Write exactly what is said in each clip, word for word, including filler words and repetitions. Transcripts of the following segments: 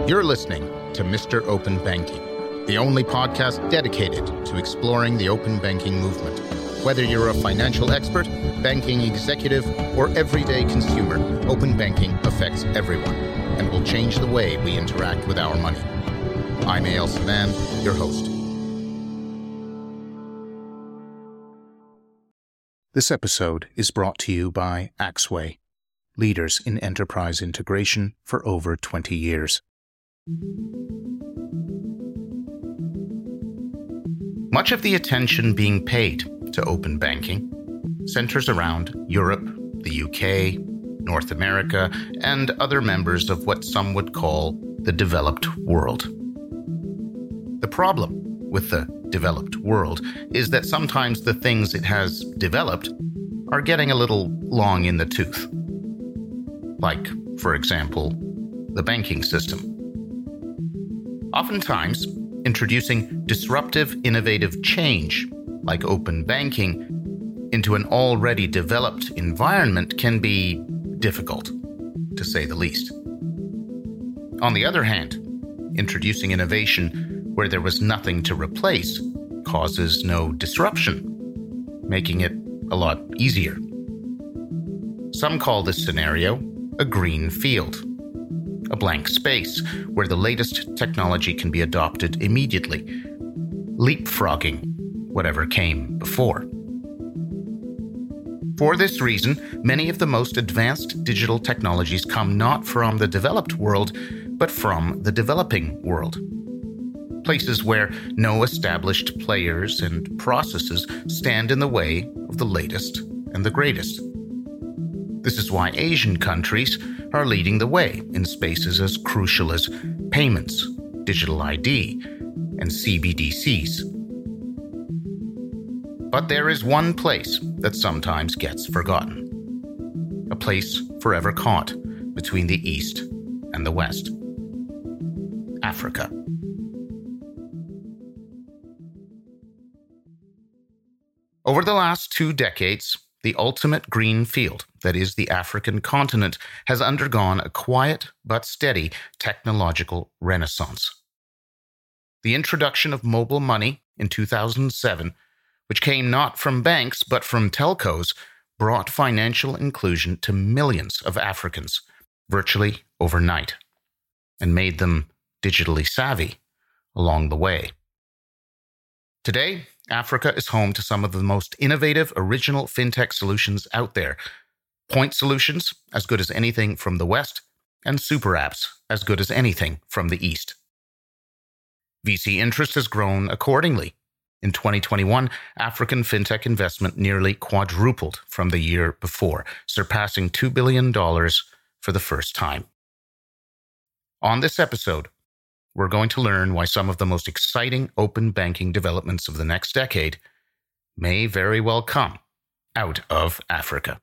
You're listening to Mister Open Banking, the only podcast dedicated to exploring the open banking movement. Whether you're a financial expert, banking executive, or everyday consumer, open banking affects everyone and will change the way we interact with our money. I'm Eyal Saban, your host. This episode is brought to you by Axway, leaders in enterprise integration for over twenty years. Much of the attention being paid to open banking centers around Europe, the U K, North America, and other members of what some would call the developed world. The problem with the developed world is that sometimes the things it has developed are getting a little long in the tooth. Like, for example, the banking system. Oftentimes, introducing disruptive, innovative change, like open banking, into an already developed environment can be difficult, to say the least. On the other hand, introducing innovation where there was nothing to replace causes no disruption, making it a lot easier. Some call this scenario a green field, a blank space where the latest technology can be adopted immediately, leapfrogging whatever came before. For this reason, many of the most advanced digital technologies come not from the developed world, but from the developing world. Places where no established players and processes stand in the way of the latest and the greatest. This is why Asian countries are leading the way in spaces as crucial as payments, digital I D, and C B D Cs. But there is one place that sometimes gets forgotten. A place forever caught between the East and the West. Africa. Over the last two decades, the ultimate green field, that is the African continent, has undergone a quiet but steady technological renaissance. The introduction of mobile money in two thousand seven, which came not from banks but from telcos, brought financial inclusion to millions of Africans virtually overnight and made them digitally savvy along the way. Today, Africa is home to some of the most innovative, original fintech solutions out there. Point solutions as good as anything from the West, and super apps as good as anything from the East. V C interest has grown accordingly. In twenty twenty-one, African fintech investment nearly quadrupled from the year before, surpassing two billion dollars for the first time. On this episode, we're going to learn why some of the most exciting open banking developments of the next decade may very well come out of Africa.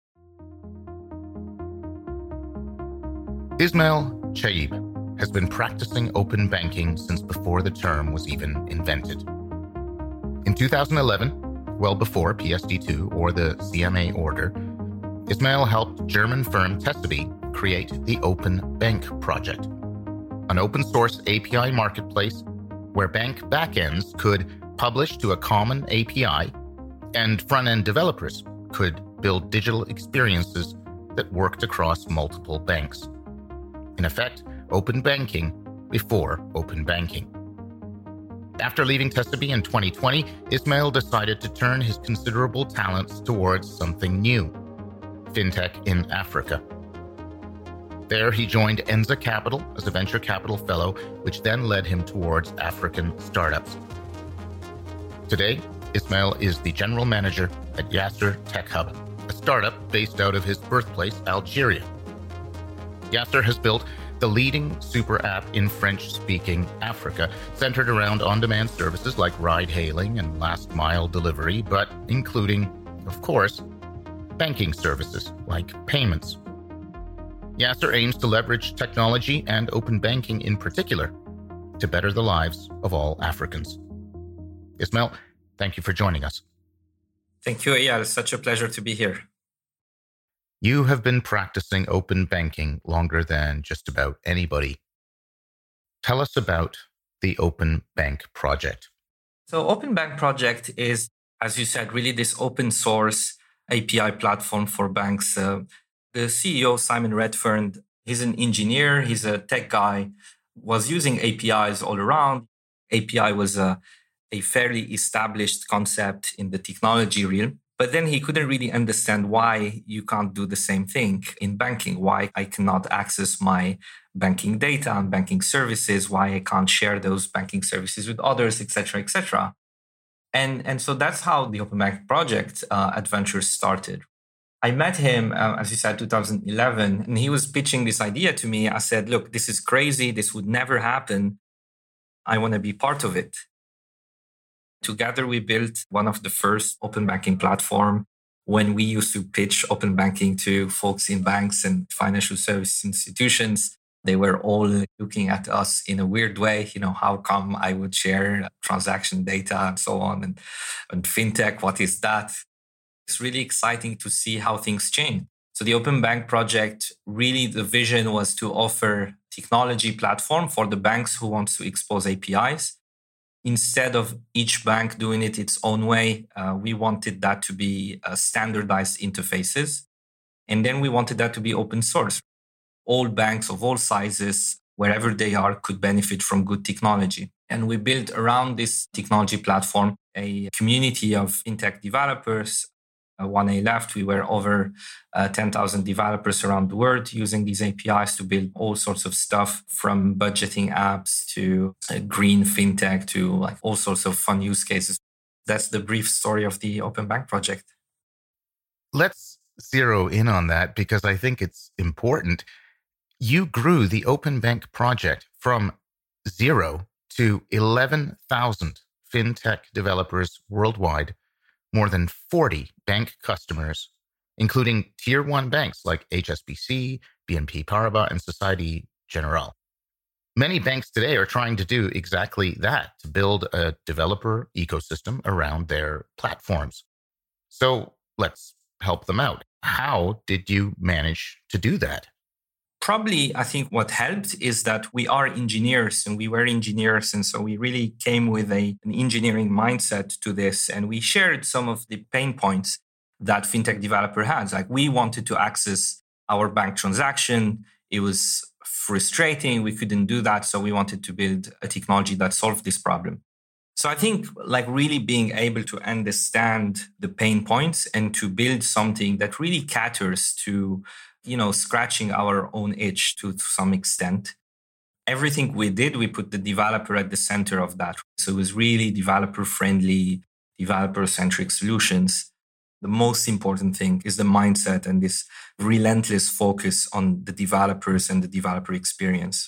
Ismail Chaib has been practicing open banking since before the term was even invented. In two thousand eleven, well before P S D two or the C M A order, Ismail helped German firm Tessaby create the Open Bank project, an open-source A P I marketplace where bank backends could publish to a common A P I and front-end developers could build digital experiences that worked across multiple banks. In effect, open banking before open banking. After leaving Tessaby in twenty twenty, Ismail decided to turn his considerable talents towards something new, fintech in Africa. There, he joined Enza Capital as a venture capital fellow, which then led him towards African startups. Today, Ismail is the general manager at Yasser Tech Hub, a startup based out of his birthplace, Algeria. Yasser has built the leading super app in French-speaking Africa, centered around on-demand services like ride-hailing and last-mile delivery, but including, of course, banking services like payments. Yasser aims to leverage technology and open banking in particular to better the lives of all Africans. Ismail, thank you for joining us. Thank you, Eyal. It's such a pleasure to be here. You have been practicing open banking longer than just about anybody. Tell us about the Open Bank project. So Open Bank project is, as you said, really this open source A P I platform for banks. Uh, the C E O, Simon Redfern, he's an engineer, he's a tech guy, was using A P Is all around. A P I was a, a fairly established concept in the technology realm. But then he couldn't really understand why you can't do the same thing in banking, why I cannot access my banking data and banking services, why I can't share those banking services with others, et cetera, et cetera. And, and so that's how the Open Bank project uh, adventure started. I met him, uh, as you said, two thousand eleven, and he was pitching this idea to me. I said, look, this is crazy. This would never happen. I want to be part of it. Together, we built one of the first open banking platform. When we used to pitch open banking to folks in banks and financial service institutions, they were all looking at us in a weird way. You know, how come I would share transaction data and so on? And, and fintech, what is that? It's really exciting to see how things change. So the Open Bank project, really the vision was to offer technology platform for the banks who want to expose A P Is. Instead of each bank doing it its own way, uh, we wanted that to be uh, standardized interfaces. And then we wanted that to be open source. All banks of all sizes, wherever they are, could benefit from good technology. And we built around this technology platform a community of fintech developers. Uh, one A left, we were over uh, ten thousand developers around the world using these A P Is to build all sorts of stuff, from budgeting apps to uh, green fintech to like all sorts of fun use cases. That's the brief story of the Open Bank project. Let's zero in on that because I think it's important. You grew the Open Bank project from zero to eleven thousand fintech developers worldwide, more than forty bank customers, including tier one banks like H S B C, B N P Paribas, and Societe Generale. Many banks today are trying to do exactly that, to build a developer ecosystem around their platforms. So let's help them out. How did you manage to do that? Probably, I think what helped is that we are engineers and we were engineers. And so we really came with a, an engineering mindset to this. And we shared some of the pain points that fintech developer has. Like we wanted to access our bank transaction. It was frustrating. We couldn't do that. So we wanted to build a technology that solved this problem. So I think like really being able to understand the pain points and to build something that really caters to, you know, scratching our own itch to, to some extent. Everything we did, we put the developer at the center of that. So it was really developer-friendly, developer-centric solutions. The most important thing is the mindset and this relentless focus on the developers and the developer experience.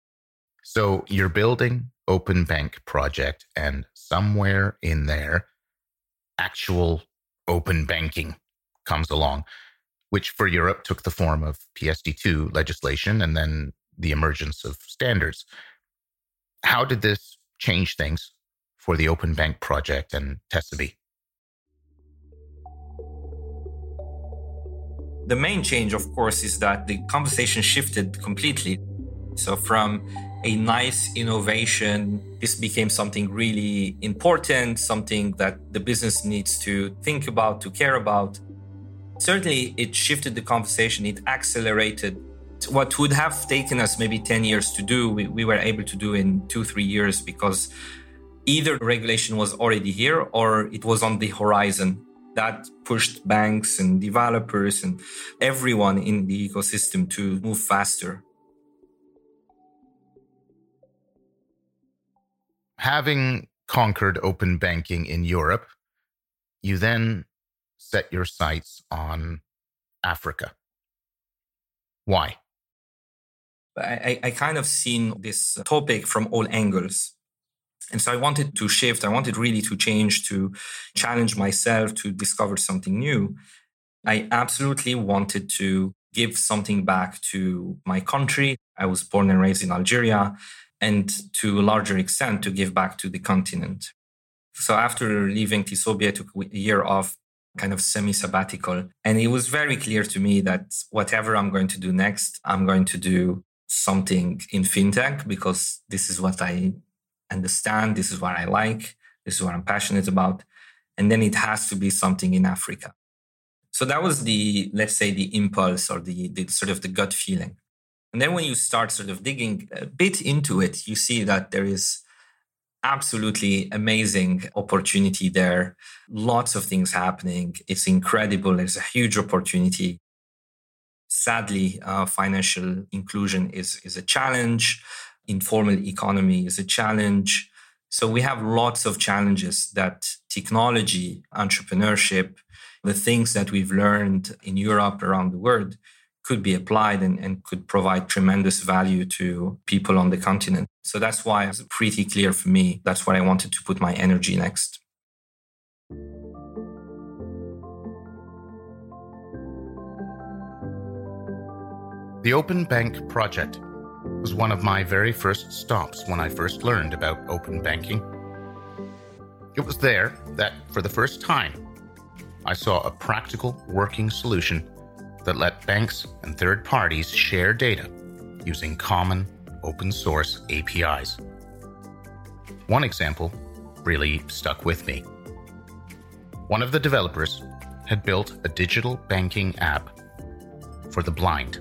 So you're building Open Bank project, and somewhere in there, actual open banking comes along, which for Europe took the form of P S D two legislation and then the emergence of standards. How did this change things for the Open Bank project and Tessaby? The main change, of course, is that the conversation shifted completely. So from a nice innovation, this became something really important, something that the business needs to think about, to care about. Certainly, it shifted the conversation. It accelerated what would have taken us maybe ten years to do. We, we were able to do in two, three years because either regulation was already here or it was on the horizon. That pushed banks and developers and everyone in the ecosystem to move faster. Having conquered open banking in Europe, you then set your sights on Africa. Why? I, I kind of seen this topic from all angles. And so I wanted to shift. I wanted really to change, to challenge myself, to discover something new. I absolutely wanted to give something back to my country. I was born and raised in Algeria, and to a larger extent, to give back to the continent. So after leaving Tessaby, I took a year off, kind of semi-sabbatical. And it was very clear to me that whatever I'm going to do next, I'm going to do something in fintech because this is what I understand, this is what I like, this is what I'm passionate about. And then it has to be something in Africa. So that was the, let's say, the impulse or the, the sort of the gut feeling. And then when you start sort of digging a bit into it, you see that there is absolutely amazing opportunity there. Lots of things happening. It's incredible. There's a huge opportunity. Sadly, uh, financial inclusion is, is a challenge. Informal economy is a challenge. So we have lots of challenges that technology, entrepreneurship, the things that we've learned in Europe, around the world, could be applied and, and could provide tremendous value to people on the continent. So that's why it's pretty clear for me. That's what I wanted to put my energy next. The Open Bank project was one of my very first stops when I first learned about open banking. It was there that, for the first time, I saw a practical working solution that let banks and third parties share data using common open source A P Is. One example really stuck with me. One of the developers had built a digital banking app for the blind.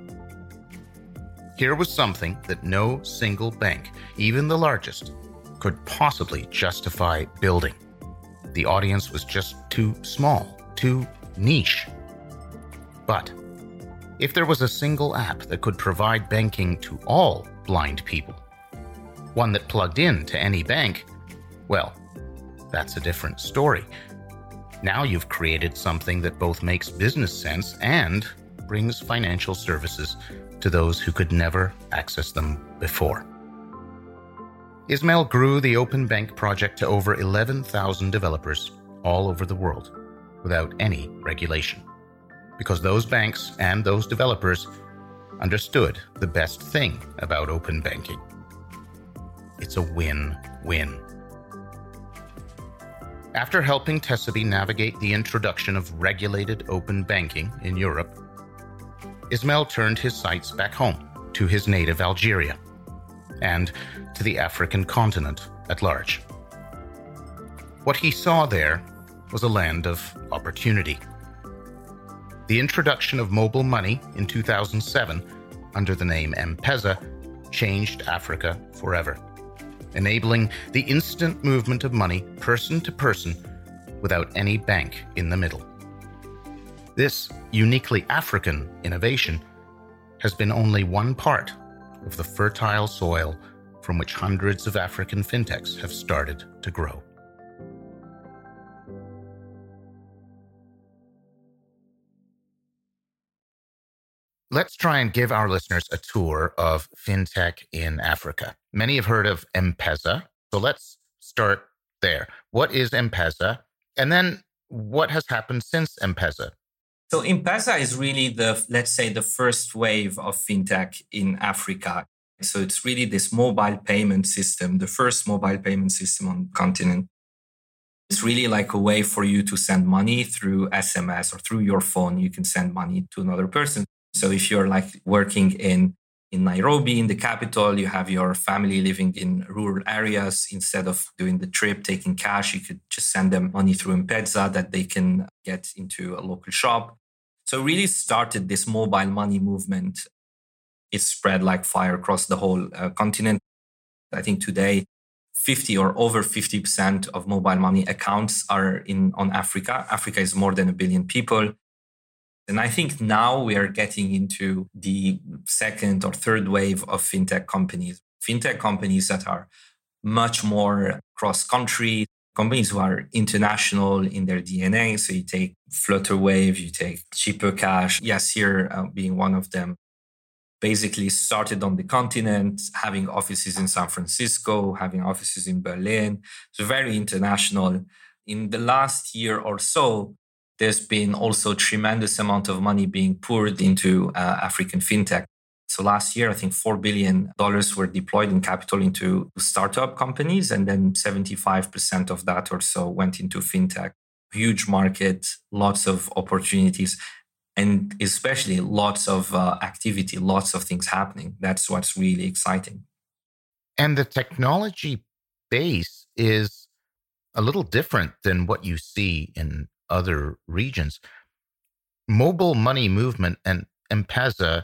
Here was something that no single bank, even the largest, could possibly justify building. The audience was just too small, too niche. But if there was a single app that could provide banking to all blind people, one that plugged in to any bank, well, that's a different story. Now you've created something that both makes business sense and brings financial services to those who could never access them before. Ismail grew the Open Bank project to over eleven thousand developers all over the world without any regulation, because those banks and those developers understood the best thing about open banking. It's a win-win. After helping Tesabe navigate the introduction of regulated open banking in Europe, Ismail turned his sights back home to his native Algeria and to the African continent at large. What he saw there was a land of opportunity. The introduction of mobile money in two thousand seven under the name M-Pesa changed Africa forever, enabling the instant movement of money person to person without any bank in the middle. This uniquely African innovation has been only one part of the fertile soil from which hundreds of African fintechs have started to grow. Let's try and give our listeners a tour of fintech in Africa. Many have heard of M-Pesa, so let's start there. What is M-Pesa? And then what has happened since M-Pesa? So M-Pesa is really the, let's say, the first wave of fintech in Africa. So it's really this mobile payment system, the first mobile payment system on the continent. It's really like a way for you to send money through S M S or through your phone. You can send money to another person. So if you're like working in, in Nairobi, in the capital, you have your family living in rural areas, instead of doing the trip, taking cash, you could just send them money through M-Pesa that they can get into a local shop. So really started this mobile money movement. It spread like fire across the whole uh, continent. I think today, fifty or over fifty percent of mobile money accounts are in on Africa. Africa is more than a billion people. And I think now we are getting into the second or third wave of fintech companies. Fintech companies that are much more cross-country, companies who are international in their D N A. So you take Flutterwave, you take Cheaper Cash, Yassir uh, being one of them. Basically started on the continent, having offices in San Francisco, having offices in Berlin. So very international. In the last year or so, there's been also a tremendous amount of money being poured into uh, African fintech. So last year, I think four billion dollars were deployed in capital into startup companies, and then seventy-five percent of that or so went into fintech. Huge market, lots of opportunities. and especially lots of uh, activity, lots of things happening. That's what's really exciting. And the technology base is a little different than what you see in other regions. Mobile money movement and M-Pesa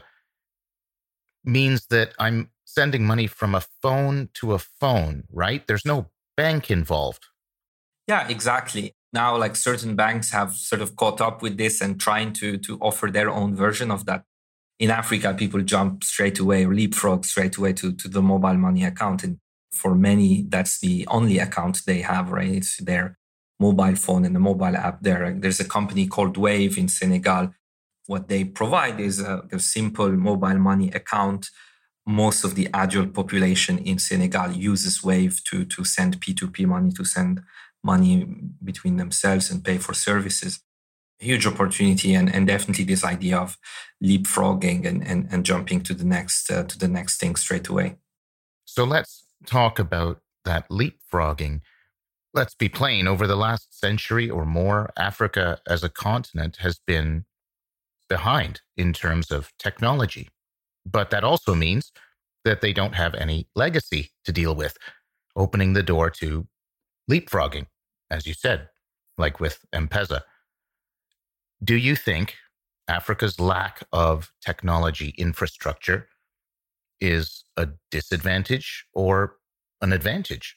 means that I'm sending money from a phone to a phone, right? There's no bank involved. Yeah, exactly. Now, like certain banks have sort of caught up with this and trying to, to offer their own version of that. In Africa, people jump straight away, leapfrog straight away to, to the mobile money account. And for many, that's the only account they have, right? It's their mobile phone and the mobile app there. There's a company called Wave in Senegal. What they provide is a, a simple mobile money account. Most of the adult population in Senegal uses Wave to, to send P two P money, to send money between themselves and pay for services. Huge opportunity, and, and definitely this idea of leapfrogging and, and, and jumping to the next uh, to the next thing straight away. So let's talk about that leapfrogging. Let's be plain, over the last century or more, Africa as a continent has been behind in terms of technology. But that also means that they don't have any legacy to deal with, opening the door to leapfrogging, as you said, like with M-Pesa. Do you think Africa's lack of technology infrastructure is a disadvantage or an advantage?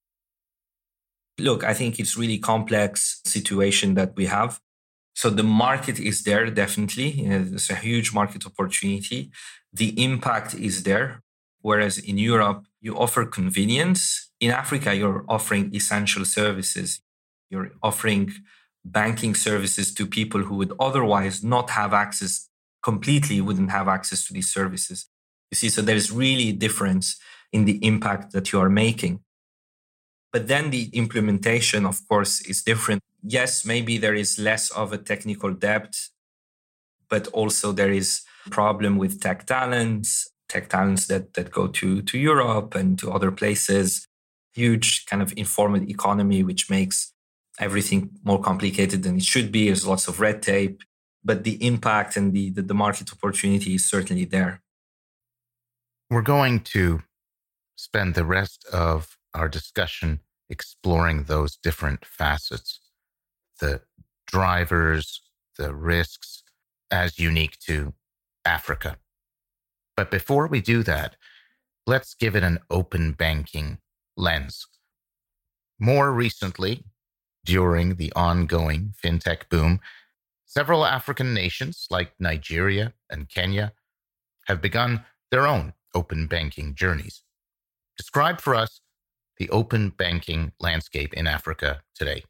Look, I think it's really complex situation that we have. So the market is there, definitely. It's a huge market opportunity. The impact is there. Whereas in Europe, you offer convenience. In Africa, you're offering essential services. You're offering banking services to people who would otherwise not have access, completely wouldn't have access to these services. You see, so there's really a difference in the impact that you are making. But then the implementation, of course, is different. Yes, maybe there is less of a technical debt, but also there is a problem with tech talents, tech talents that, that go to, to Europe and to other places. Huge kind of informal economy, which makes everything more complicated than it should be. There's lots of red tape, but the impact and the, the, the market opportunity is certainly there. We're going to spend the rest of our discussion exploring those different facets, the drivers, the risks, as unique to Africa. But before we do that, let's give it an open banking lens. More recently, during the ongoing fintech boom, several African nations like Nigeria and Kenya have begun their own open banking journeys. Describe for us the open banking landscape in Africa today.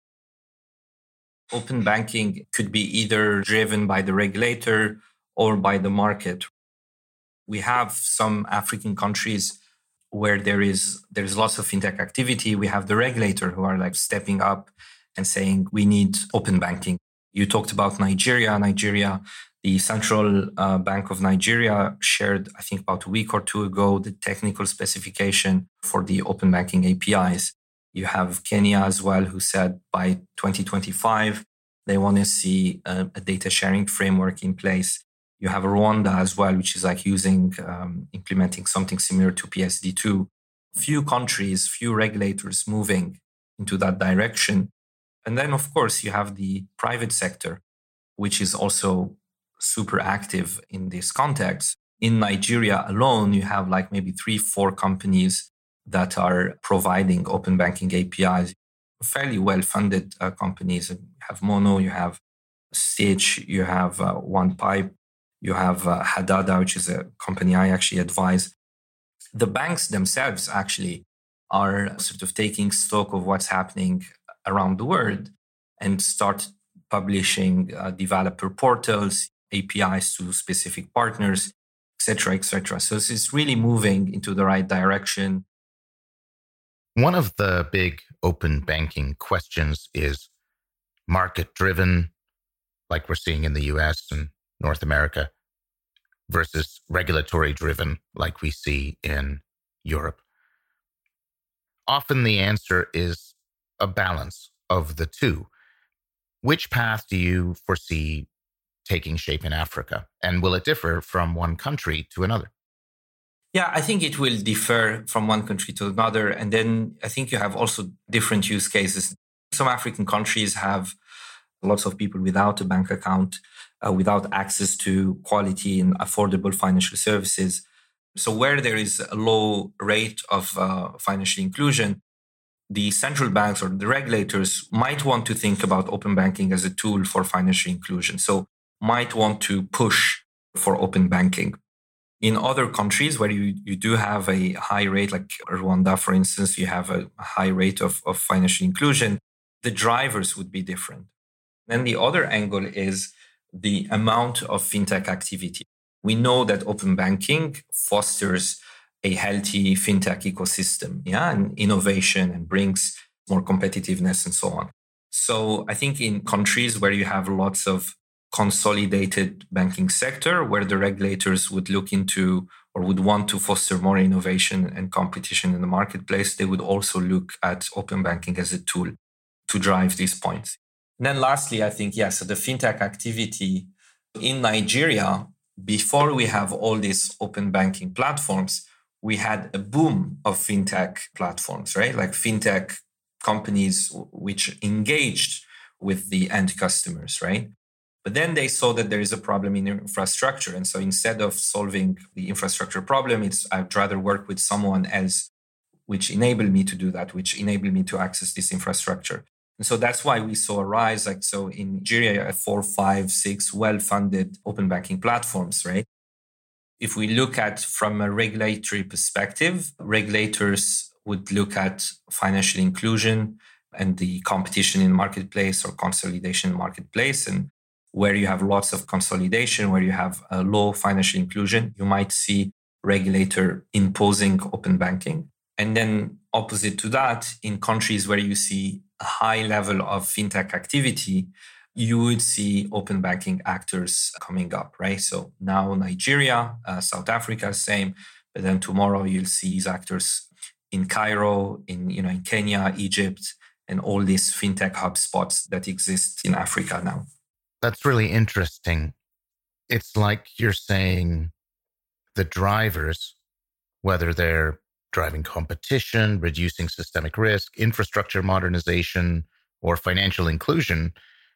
Open banking could be either driven by the regulator or by the market. We have some African countries where there is there's lots of fintech activity. We have the regulator who are like stepping up and saying we need open banking. You talked about Nigeria. Nigeria, the Central uh, Bank of Nigeria shared, I think about a week or two ago, the technical specification for the open banking A P Is. You have Kenya as well, who said by twenty twenty-five, they want to see a, a data sharing framework in place. You have Rwanda as well, which is like using, um, implementing something similar to P S D two. Few countries, few regulators moving into that direction. And then, of course, you have the private sector, which is also super active in this context. In Nigeria alone, you have like maybe three, four companies that are providing open banking A P Is, fairly well-funded uh, companies. You have Mono, you have Stitch, you have uh, OnePipe, you have uh, Hadada, which is a company I actually advise. The banks themselves actually are sort of taking stock of what's happening around the world and start publishing uh, developer portals, A P Is to specific partners, et cetera, et cetera. So it's really moving into the right direction. One of the big open banking questions is market-driven, like we're seeing in the U S and North America, versus regulatory-driven, like we see in Europe. Often the answer is a balance of the two. Which path do you foresee taking shape in Africa? And will it differ from one country to another? Yeah, I think it will differ from one country to another. And then I think you have also different use cases. Some African countries have lots of people without a bank account, uh, without access to quality and affordable financial services. So where there is a low rate of uh, financial inclusion, the central banks or the regulators might want to think about open banking as a tool for financial inclusion. So might want to push for open banking. In other countries where you, you do have a high rate, like Rwanda, for instance, you have a high rate of, of financial inclusion, the drivers would be different. Then the other angle is the amount of fintech activity. We know that open banking fosters a healthy fintech ecosystem, yeah, and innovation, and brings more competitiveness and so on. So I think in countries where you have lots of consolidated banking sector, where the regulators would look into or would want to foster more innovation and competition in the marketplace, they would also look at open banking as a tool to drive these points. And then lastly, I think, yeah, so the fintech activity in Nigeria, before we have all these open banking platforms, we had a boom of fintech platforms, right? Like fintech companies which engaged with the end customers, right? But then they saw that there is a problem in infrastructure. And so instead of solving the infrastructure problem, it's I'd rather work with someone else which enabled me to do that, which enabled me to access this infrastructure. And so that's why we saw a rise. Like, so in Nigeria, four, five, six well-funded open banking platforms, right? If we look at from a regulatory perspective, regulators would look at financial inclusion and the competition in the marketplace or consolidation in the marketplace. And where you have lots of consolidation, where you have a low financial inclusion, you might see regulator imposing open banking. And then opposite to that, in countries where you see a high level of fintech activity, you would see open banking actors coming up, right? So now Nigeria, uh, South Africa, same. But then tomorrow you'll see these actors in Cairo, in you know in Kenya, Egypt, and all these fintech hotspots that exist in Africa now. That's really interesting. It's like you're saying the drivers, whether they're driving competition, reducing systemic risk, infrastructure modernization, or financial inclusion,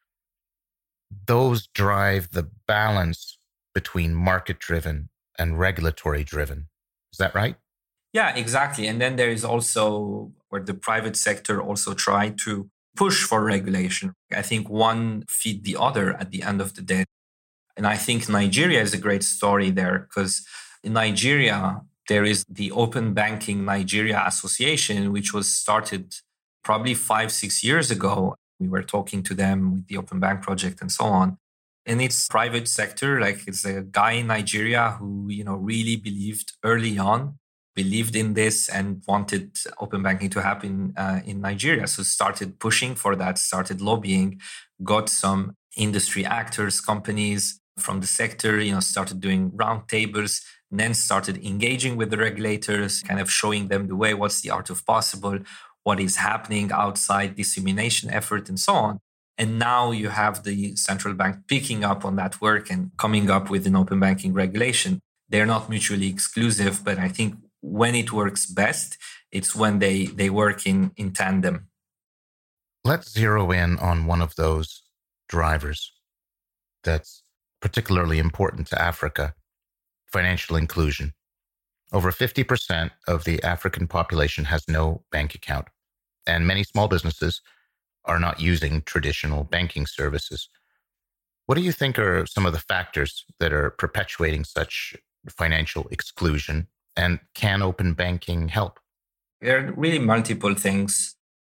those drive the balance between market-driven and regulatory-driven. Is that right? Yeah, exactly. And then there is also where the private sector also try to push for regulation. I think one feed the other at the end of the day. And I think Nigeria is a great story there, because in Nigeria, there is the Open Banking Nigeria Association, which was started probably five, six years ago. We were talking to them with the Open Bank project and so on. And it's private sector, like it's a guy in Nigeria who, you know, really believed early on, believed in this and wanted open banking to happen uh, in Nigeria. So started pushing for that, started lobbying, got some industry actors, companies from the sector, you know, started doing roundtables, and then started engaging with the regulators, kind of showing them the way, what's the art of possible, what is happening outside dissemination effort and so on. And now you have the central bank picking up on that work and coming up with an open banking regulation. They're not mutually exclusive, but I think when it works best, it's when they, they work in, in tandem. Let's zero in on one of those drivers that's particularly important to Africa, financial inclusion. Over fifty percent of the African population has no bank account, and many small businesses are not using traditional banking services. What do you think are some of the factors that are perpetuating such financial exclusion, and can open banking help? There are really multiple things.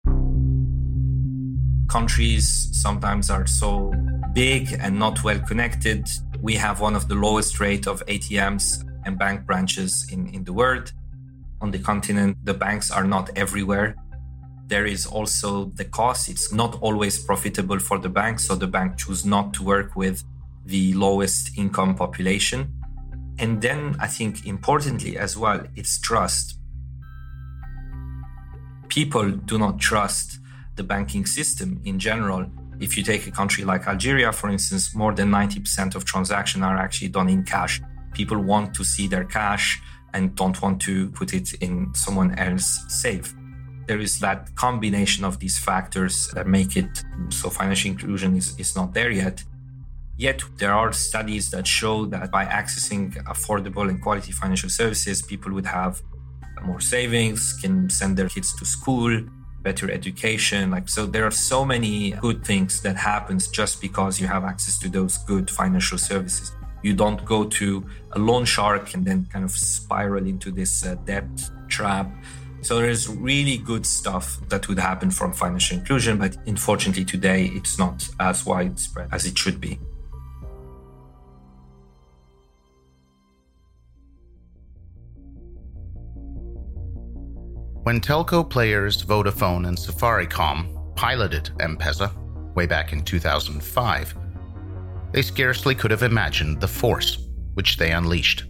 Countries sometimes are so big and not well connected. We have one of the lowest rate of A T Ms and bank branches in, in the world. On the continent, the banks are not everywhere. There is also the cost. It's not always profitable for the bank, so the bank choose not to work with the lowest income population. And then I think importantly as well, it's trust. People do not trust the banking system in general. If you take a country like Algeria, for instance, more than ninety percent of transactions are actually done in cash. People want to see their cash and don't want to put it in someone else's safe. There is that combination of these factors that make it so financial inclusion is, is not there yet. Yet there are studies that show that by accessing affordable and quality financial services, people would have more savings, can send their kids to school, better education. Like, so there are so many good things that happens just because you have access to those good financial services. You don't go to a loan shark and then kind of spiral into this uh, debt trap. So there's really good stuff that would happen from financial inclusion, but unfortunately today it's not as widespread as it should be. When telco players Vodafone and Safaricom piloted M-Pesa way back in two thousand five, they scarcely could have imagined the force which they unleashed.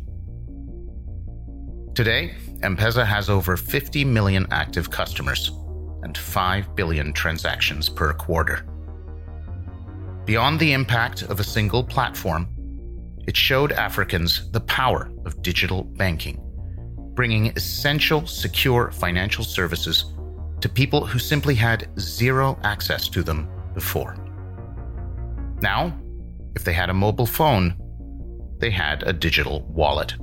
Today, M-Pesa has over fifty million active customers and five billion transactions per quarter. Beyond the impact of a single platform, it showed Africans the power of digital banking, bringing essential, secure financial services to people who simply had zero access to them before. Now, if they had a mobile phone, they had a digital wallet.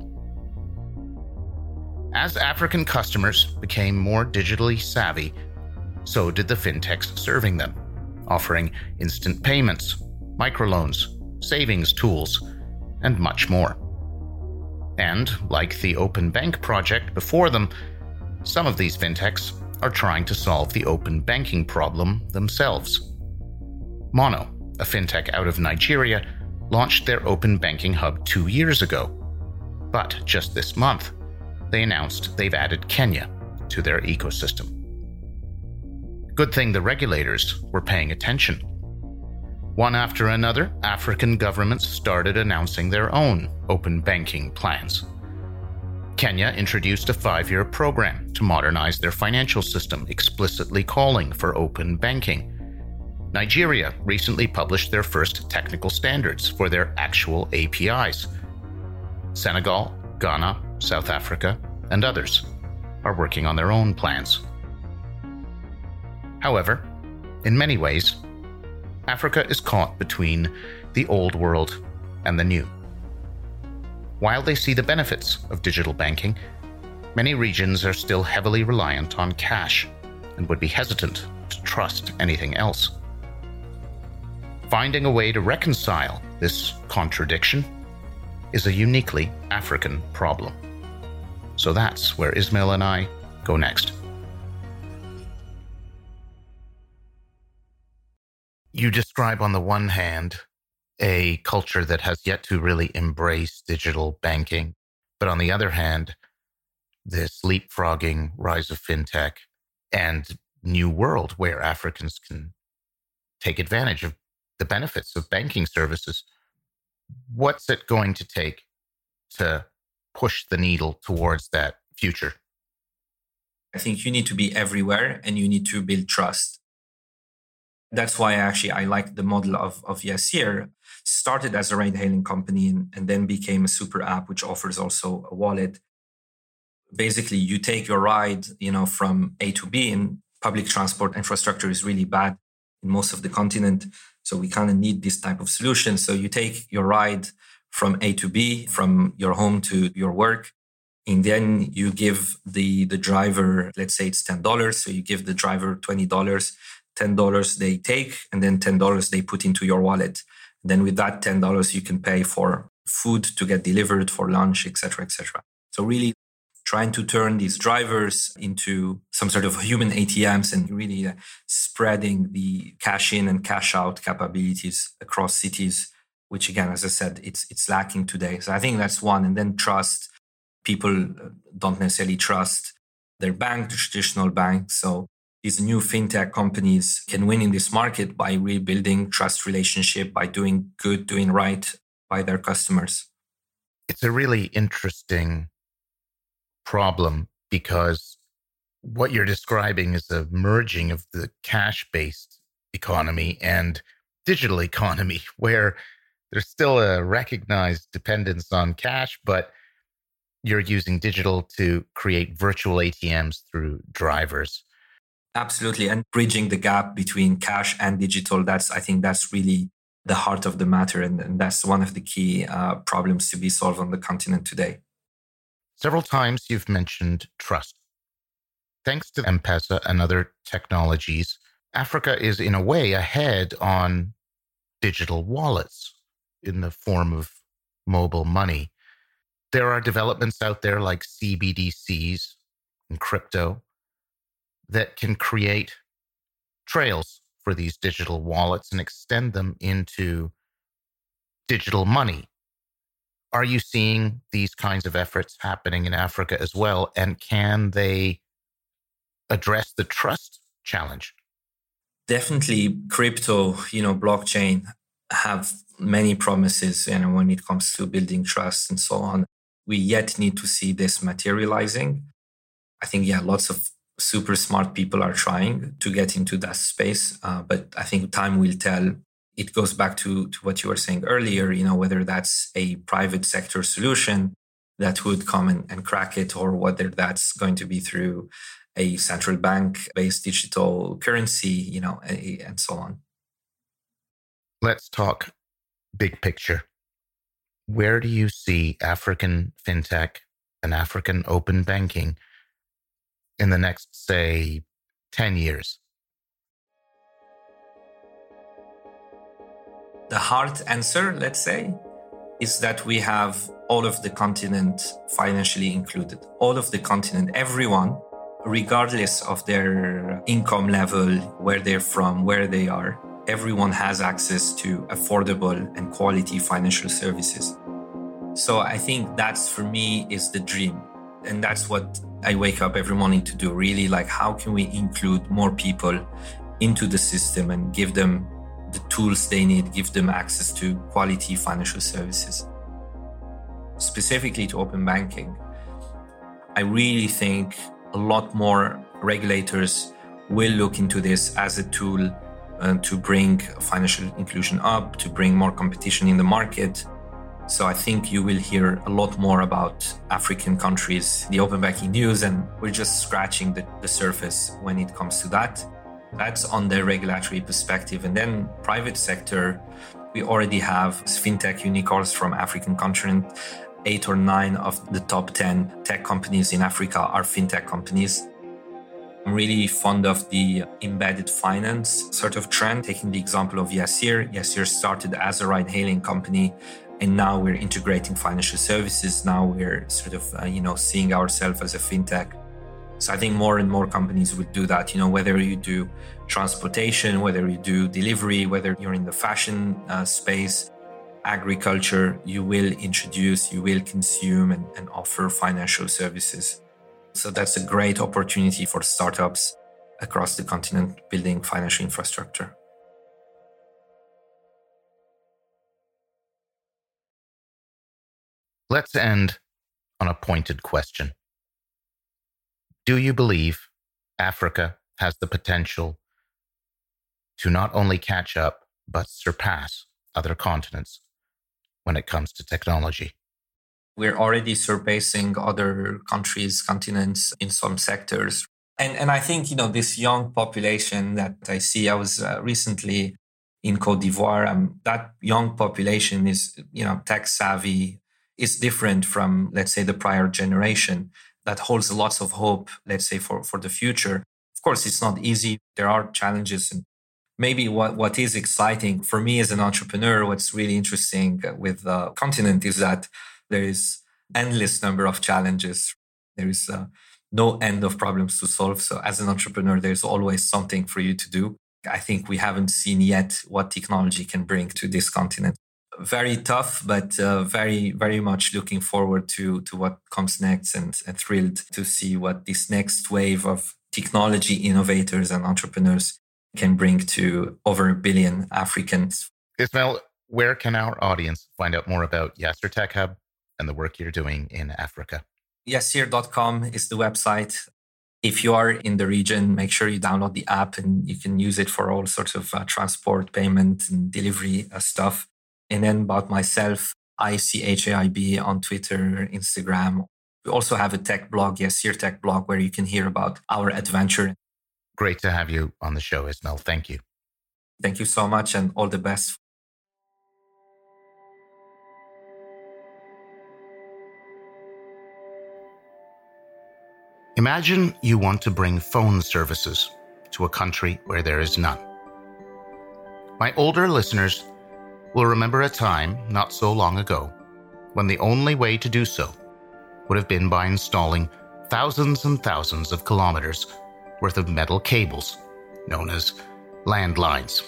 As African customers became more digitally savvy, so did the fintechs serving them, offering instant payments, microloans, savings tools, and much more. And, like the Open Bank project before them, some of these fintechs are trying to solve the open banking problem themselves. Mono, a fintech out of Nigeria, launched their open banking hub two years ago. But just this month, they announced they've added Kenya to their ecosystem. Good thing the regulators were paying attention. One after another, African governments started announcing their own open banking plans. Kenya introduced a five-year program to modernize their financial system, explicitly calling for open banking. Nigeria recently published their first technical standards for their actual A P Is. Senegal, Ghana, South Africa, and others are working on their own plans. However, in many ways, Africa is caught between the old world and the new. While they see the benefits of digital banking, many regions are still heavily reliant on cash and would be hesitant to trust anything else. Finding a way to reconcile this contradiction is a uniquely African problem. So that's where Ismail and I go next. You describe, on the one hand, a culture that has yet to really embrace digital banking, but on the other hand, this leapfrogging rise of fintech and new world where Africans can take advantage of the benefits of banking services. What's it going to take to push the needle towards that future? I think you need to be everywhere and you need to build trust. That's why actually I like the model of, of Yasir. Started as a ride-hailing company and, and then became a super app which offers also a wallet. Basically, you take your ride, you know, from A to B, and public transport infrastructure is really bad in most of the continent. So we kind of need this type of solution. So you take your ride from A to B, from your home to your work, and then you give the, the driver, let's say it's ten dollars. So you give the driver twenty dollars. ten dollars they take, and then ten dollars they put into your wallet. Then with that ten dollars, you can pay for food to get delivered, for lunch, et cetera, et cetera. So really trying to turn these drivers into some sort of human A T Ms and really uh, spreading the cash in and cash out capabilities across cities, which again, as I said, it's it's lacking today. So I think that's one. And then trust. People don't necessarily trust their bank, the traditional bank. So these new fintech companies can win in this market by rebuilding trust relationship, by doing good, doing right by their customers. It's a really interesting problem because what you're describing is a merging of the cash-based economy and digital economy where there's still a recognized dependence on cash, but you're using digital to create virtual A T Ms through drivers. Absolutely. And bridging the gap between cash and digital, that's, I think that's really the heart of the matter. And, and that's one of the key uh, problems to be solved on the continent today. Several times you've mentioned trust. Thanks to M-Pesa and other technologies, Africa is in a way ahead on digital wallets in the form of mobile money. There are developments out there like C B D Cs and crypto that can create trails for these digital wallets and extend them into digital money. Are you seeing these kinds of efforts happening in Africa as well? And can they address the trust challenge? Definitely crypto, you know, blockchain have many promises, you know, when it comes to building trust and so on. We yet need to see this materializing. I think, yeah, lots of super smart people are trying to get into that space. Uh, but I think time will tell. It goes back to, to what you were saying earlier, you know, whether that's a private sector solution that would come and, and crack it, or whether that's going to be through a central bank-based digital currency, you know, and so on. Let's talk big picture. Where do you see African fintech and African open banking in the next, say, ten years? The hard answer, let's say, is that we have all of the continent financially included. All of the continent, everyone, regardless of their income level, where they're from, where they are, everyone has access to affordable and quality financial services. So I think that's, for me, is the dream. And that's what I wake up every morning to do, really. Like, how can we include more people into the system and give them the tools they need, give them access to quality financial services? Specifically to open banking, I really think a lot more regulators will look into this as a tool uh, to bring financial inclusion up, to bring more competition in the market. So I think you will hear a lot more about African countries, the open banking news, and we're just scratching the, the surface when it comes to that. That's on the regulatory perspective. And then private sector, we already have fintech unicorns from African continent. Eight or nine of the top ten tech companies in Africa are fintech companies. I'm really fond of the embedded finance sort of trend, taking the example of Yassir. Yassir started as a ride-hailing company, and now we're integrating financial services. Now we're sort of, uh, you know, seeing ourselves as a fintech. So I think more and more companies will do that, you know, whether you do transportation, whether you do delivery, whether you're in the fashion uh, space, agriculture, you will introduce, you will consume and, and offer financial services. So that's a great opportunity for startups across the continent building financial infrastructure. Let's end on a pointed question. Do you believe Africa has the potential to not only catch up, but surpass other continents when it comes to technology? We're already surpassing other countries, continents in some sectors. And, and I think, you know, this young population that I see, I was uh, recently in Côte d'Ivoire, um, that young population is, you know, tech savvy, is different from, let's say, the prior generation that holds lots of hope, let's say, for, for the future. Of course, it's not easy. There are challenges. And maybe what, what is exciting for me as an entrepreneur, what's really interesting with the continent is that there is endless number of challenges. There is uh, no end of problems to solve. So as an entrepreneur, there's always something for you to do. I think we haven't seen yet what technology can bring to this continent. Very tough, but uh, very, very much looking forward to, to what comes next, and, and thrilled to see what this next wave of technology innovators and entrepreneurs can bring to over a billion Africans. Ismail, where can our audience find out more about Yassir Tech Hub and the work you're doing in Africa? Yassir dot com is the website. If you are in the region, make sure you download the app and you can use it for all sorts of uh, transport, payment, and delivery uh, stuff. And then about myself, I C H A I B on Twitter, Instagram. We also have a tech blog, yes, your tech blog, where you can hear about our adventure. Great to have you on the show, Ismail. Thank you. Thank you so much and all the best. Imagine you want to bring phone services to a country where there is none. My older listeners will remember a time not so long ago when the only way to do so would have been by installing thousands and thousands of kilometers worth of metal cables, known as landlines.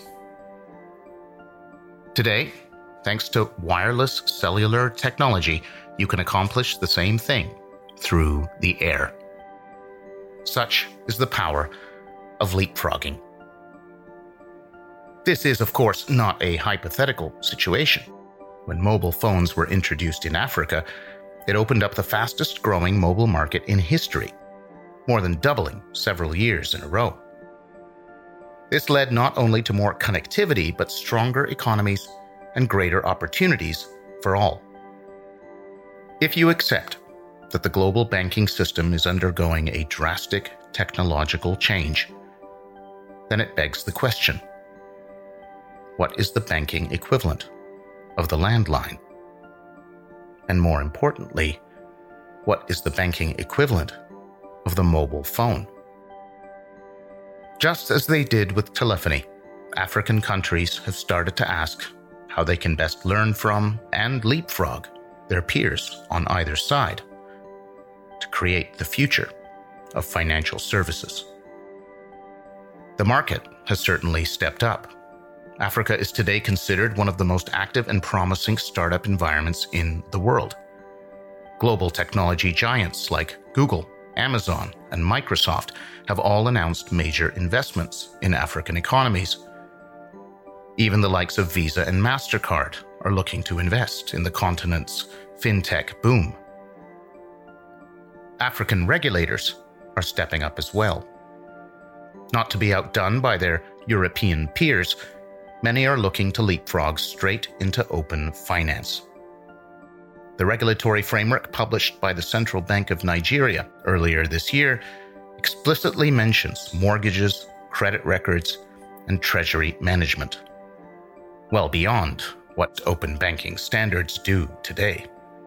Today, thanks to wireless cellular technology, you can accomplish the same thing through the air. Such is the power of leapfrogging. This is, of course, not a hypothetical situation. When mobile phones were introduced in Africa, it opened up the fastest growing mobile market in history, more than doubling several years in a row. This led not only to more connectivity, but stronger economies and greater opportunities for all. If you accept that the global banking system is undergoing a drastic technological change, then it begs the question, what is the banking equivalent of the landline? And more importantly, what is the banking equivalent of the mobile phone? Just as they did with telephony, African countries have started to ask how they can best learn from and leapfrog their peers on either side to create the future of financial services. The market has certainly stepped up. Africa is today considered one of the most active and promising startup environments in the world. Global technology giants like Google, Amazon, and Microsoft have all announced major investments in African economies. Even the likes of Visa and MasterCard are looking to invest in the continent's fintech boom. African regulators are stepping up as well. Not to be outdone by their European peers, many are looking to leapfrog straight into open finance. The regulatory framework published by the Central Bank of Nigeria earlier this year explicitly mentions mortgages, credit records, and treasury management, well beyond what open banking standards do today.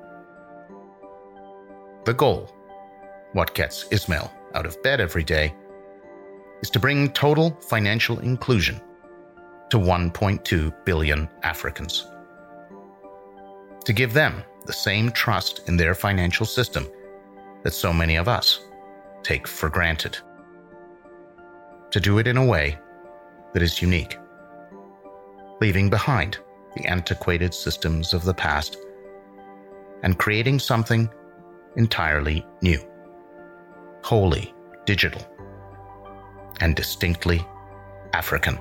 The goal, what gets Ismail out of bed every day, is to bring total financial inclusion to one point two billion Africans. To give them the same trust in their financial system that so many of us take for granted. To do it in a way that is unique, leaving behind the antiquated systems of the past and creating something entirely new, wholly digital, and distinctly African.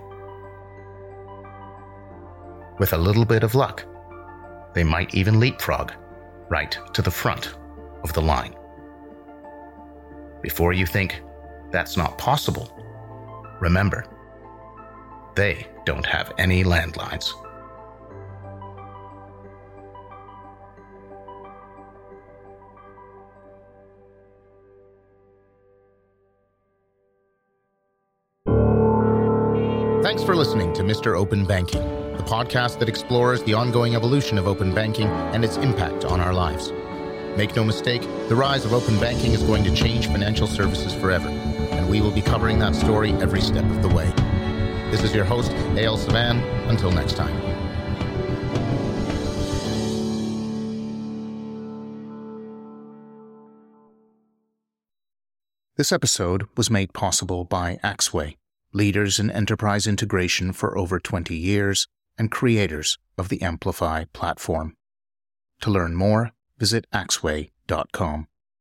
With a little bit of luck, they might even leapfrog right to the front of the line. Before you think that's not possible, remember, they don't have any landlines. Thanks for listening to Mister Open Banking, the podcast that explores the ongoing evolution of open banking and its impact on our lives. Make no mistake, the rise of open banking is going to change financial services forever, and we will be covering that story every step of the way. This is your host, A L Savan. Until next time. This episode was made possible by Axway, leaders in enterprise integration for over twenty years and creators of the Amplify platform. To learn more, visit axway dot com.